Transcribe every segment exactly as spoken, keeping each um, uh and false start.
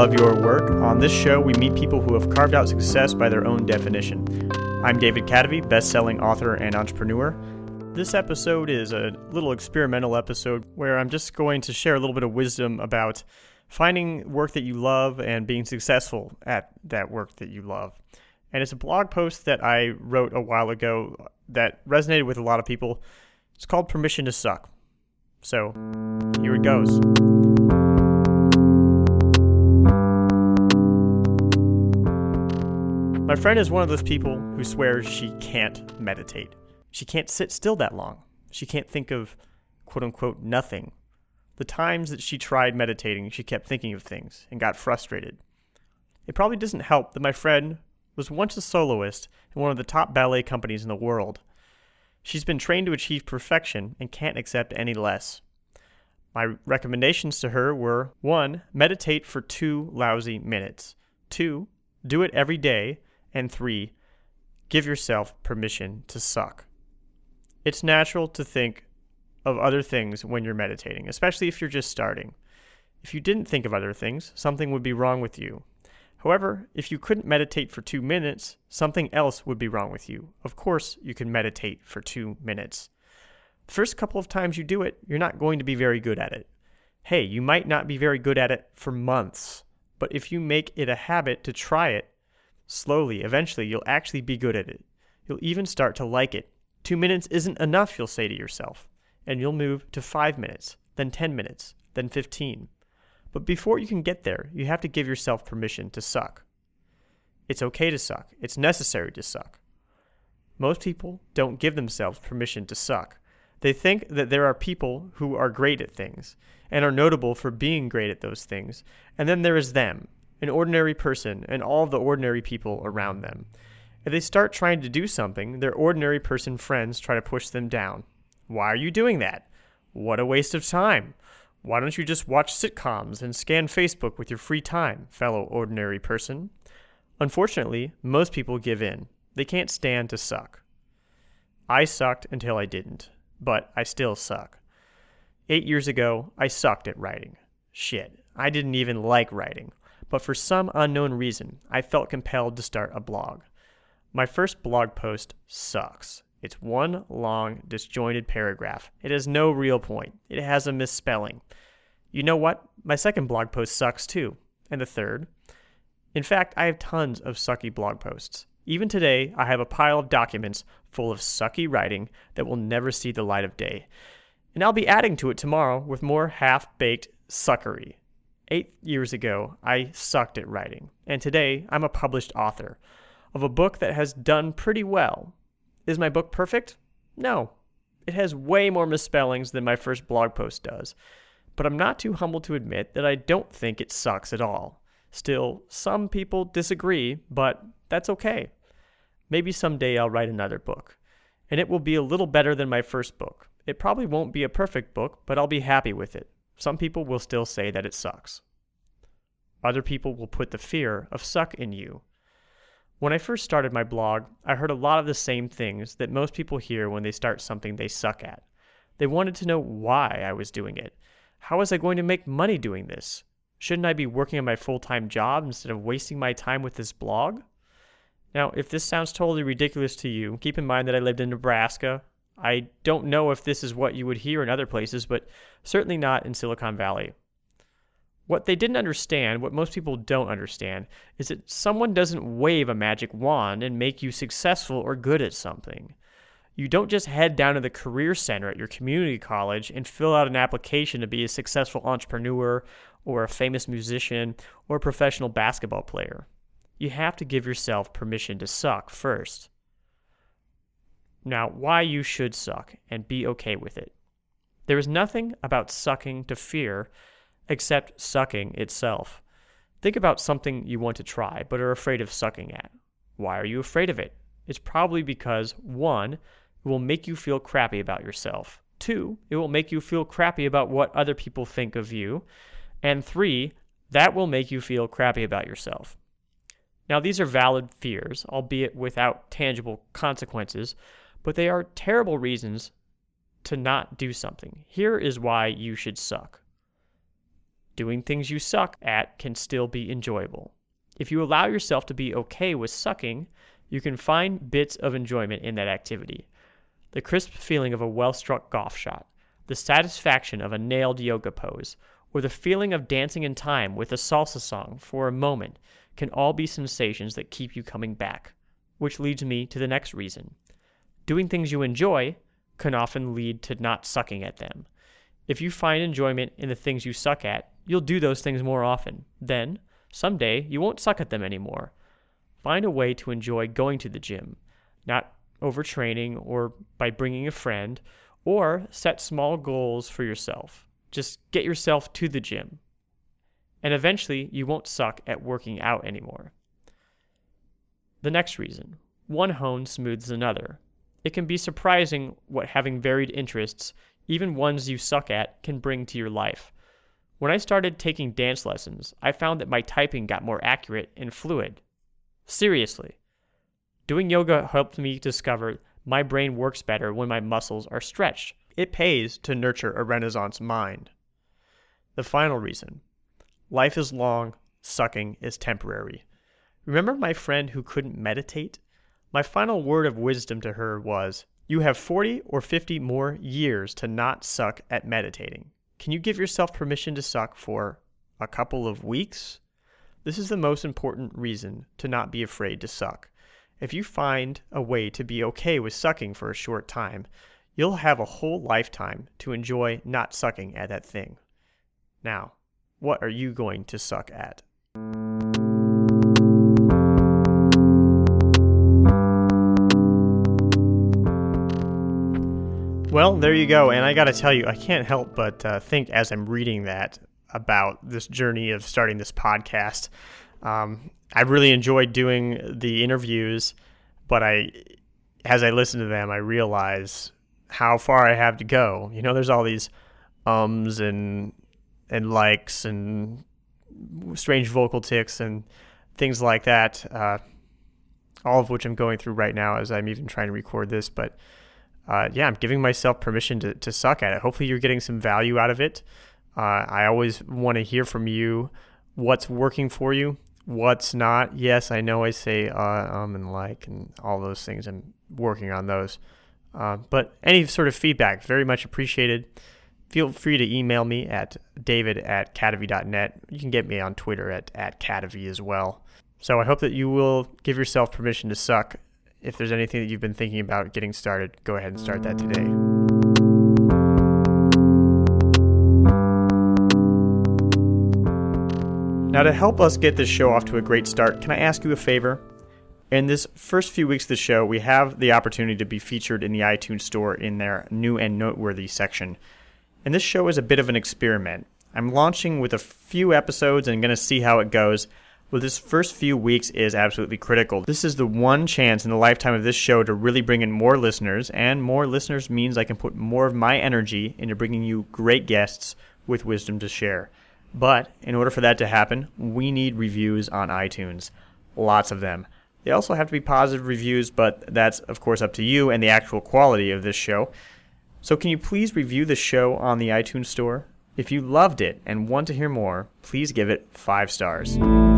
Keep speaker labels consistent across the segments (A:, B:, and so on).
A: love your work. On this show, we meet people who have carved out success by their own definition. I'm David Cadavy, best-selling author and entrepreneur. This episode is a little experimental episode where I'm just going to share a little bit of wisdom about finding work that you love and being successful at that work that you love. And it's a blog post that I wrote a while ago that resonated with a lot of people. It's called Permission to Suck. So, here it goes. My friend is one of those people who swears she can't meditate. She can't sit still that long. She can't think of, quote-unquote, nothing. The times that she tried meditating, she kept thinking of things and got frustrated. It probably doesn't help that my friend was once a soloist in one of the top ballet companies in the world. She's been trained to achieve perfection and can't accept any less. My recommendations to her were, one, meditate for two lousy minutes. Two, do it every day. And three, give yourself permission to suck. It's natural to think of other things when you're meditating, especially if you're just starting. If you didn't think of other things, something would be wrong with you. However, if you couldn't meditate for two minutes, something else would be wrong with you. Of course, you can meditate for two minutes. The first couple of times you do it, you're not going to be very good at it. Hey, you might not be very good at it for months, but if you make it a habit to try it, slowly, eventually, you'll actually be good at it. You'll even start to like it. Two minutes isn't enough, you'll say to yourself, and you'll move to five minutes, then ten minutes, then fifteen. But before you can get there, you have to give yourself permission to suck. It's okay to suck. It's necessary to suck. Most people don't give themselves permission to suck. They think that there are people who are great at things and are notable for being great at those things, and then there is them, an ordinary person, and all of the ordinary people around them. If they start trying to do something, their ordinary person friends try to push them down. Why are you doing that? What a waste of time. Why don't you just watch sitcoms and scan Facebook with your free time, fellow ordinary person? Unfortunately, most people give in. They can't stand to suck. I sucked until I didn't, but I still suck. Eight years ago, I sucked at writing. Shit, I didn't even like writing. But for some unknown reason, I felt compelled to start a blog. My first blog post sucks. It's one long, disjointed paragraph. It has no real point. It has a misspelling. You know what? My second blog post sucks too. And the third. In fact, I have tons of sucky blog posts. Even today, I have a pile of documents full of sucky writing that will never see the light of day. And I'll be adding to it tomorrow with more half-baked suckery. Eight years ago, I sucked at writing, and today I'm a published author of a book that has done pretty well. Is my book perfect? No. It has way more misspellings than my first blog post does, but I'm not too humble to admit that I don't think it sucks at all. Still, some people disagree, but that's okay. Maybe someday I'll write another book, and it will be a little better than my first book. It probably won't be a perfect book, but I'll be happy with it. Some people will still say that it sucks. Other people will put the fear of suck in you. When I first started my blog, I heard a lot of the same things that most people hear when they start something they suck at. They wanted to know why I was doing it. How was I going to make money doing this? Shouldn't I be working on my full-time job instead of wasting my time with this blog? Now, if this sounds totally ridiculous to you, keep in mind that I lived in Nebraska. I don't know if this is what you would hear in other places, but certainly not in Silicon Valley. What they didn't understand, what most people don't understand, is that someone doesn't wave a magic wand and make you successful or good at something. You don't just head down to the career center at your community college and fill out an application to be a successful entrepreneur or a famous musician or a professional basketball player. You have to give yourself permission to suck first. Now, why you should suck and be okay with it. There is nothing about sucking to fear except sucking itself. Think about something you want to try but are afraid of sucking at. Why are you afraid of it? It's probably because, one, it will make you feel crappy about yourself. Two, it will make you feel crappy about what other people think of you. And three, that will make you feel crappy about yourself. Now, these are valid fears, albeit without tangible consequences, but they are terrible reasons to not do something. Here is why you should suck. Doing things you suck at can still be enjoyable. If you allow yourself to be okay with sucking, you can find bits of enjoyment in that activity. The crisp feeling of a well-struck golf shot, the satisfaction of a nailed yoga pose, or the feeling of dancing in time with a salsa song for a moment can all be sensations that keep you coming back, which leads me to the next reason. Doing things you enjoy can often lead to not sucking at them. If you find enjoyment in the things you suck at, you'll do those things more often. Then, someday, you won't suck at them anymore. Find a way to enjoy going to the gym, not overtraining or by bringing a friend, or set small goals for yourself. Just get yourself to the gym. And eventually, you won't suck at working out anymore. The next reason, one hone smooths another. It can be surprising what having varied interests, even ones you suck at, can bring to your life. When I started taking dance lessons, I found that my typing got more accurate and fluid. Seriously. Doing yoga helped me discover my brain works better when my muscles are stretched. It pays to nurture a Renaissance mind. The final reason. Life is long, sucking is temporary. Remember my friend who couldn't meditate? My final word of wisdom to her was, you have forty or fifty more years to not suck at meditating. Can you give yourself permission to suck for a couple of weeks? This is the most important reason to not be afraid to suck. If you find a way to be okay with sucking for a short time, you'll have a whole lifetime to enjoy not sucking at that thing. Now, what are you going to suck at? Well, there you go. And I got to tell you, I can't help but uh, think as I'm reading that about this journey of starting this podcast. Um, I really enjoyed doing the interviews, but I, as I listen to them, I realize how far I have to go. You know, there's all these ums and and likes and strange vocal tics and things like that, uh, all of which I'm going through right now as I'm even trying to record this. But Uh, yeah, I'm giving myself permission to, to suck at it. Hopefully you're getting some value out of it. Uh, I always want to hear from you what's working for you, what's not. Yes, I know I say uh, um and like and all those things. I'm working on those. Uh, but any sort of feedback, very much appreciated. Feel free to email me at david at catavy dot net. You can get me on Twitter at, at catavy as well. So I hope that you will give yourself permission to suck. If there's anything that you've been thinking about getting started, go ahead and start that today. Now, to help us get this show off to a great start, can I ask you a favor? In this first few weeks of the show, we have the opportunity to be featured in the iTunes Store in their new and noteworthy section. And this show is a bit of an experiment. I'm launching with a few episodes and going to see how it goes. Well, this first few weeks is absolutely critical. This is the one chance in the lifetime of this show to really bring in more listeners, and more listeners means I can put more of my energy into bringing you great guests with wisdom to share. But in order for that to happen, we need reviews on iTunes. Lots of them. They also have to be positive reviews, but that's, of course, up to you and the actual quality of this show. So can you please review the show on the iTunes Store? If you loved it and want to hear more, please give it five stars.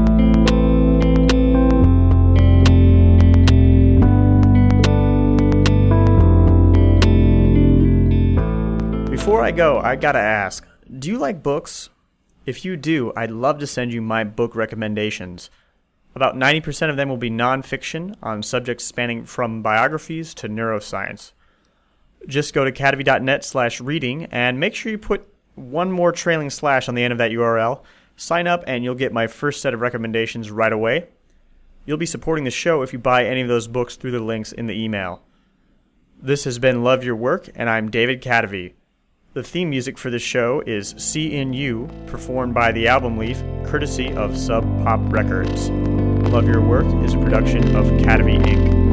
A: Before I go, I gotta ask, do you like books? If you do, I'd love to send you my book recommendations. About ninety percent of them will be nonfiction on subjects spanning from biographies to neuroscience. Just go to catavy dot net slash reading and make sure you put one more trailing slash on the end of that U R L. Sign up and you'll get my first set of recommendations right away. You'll be supporting the show if you buy any of those books through the links in the email. This has been Love Your Work, and I'm David Catavy. The theme music for this show is C N U, performed by The Album Leaf, courtesy of Sub Pop Records. Love Your Work is a production of Catavy Incorporated.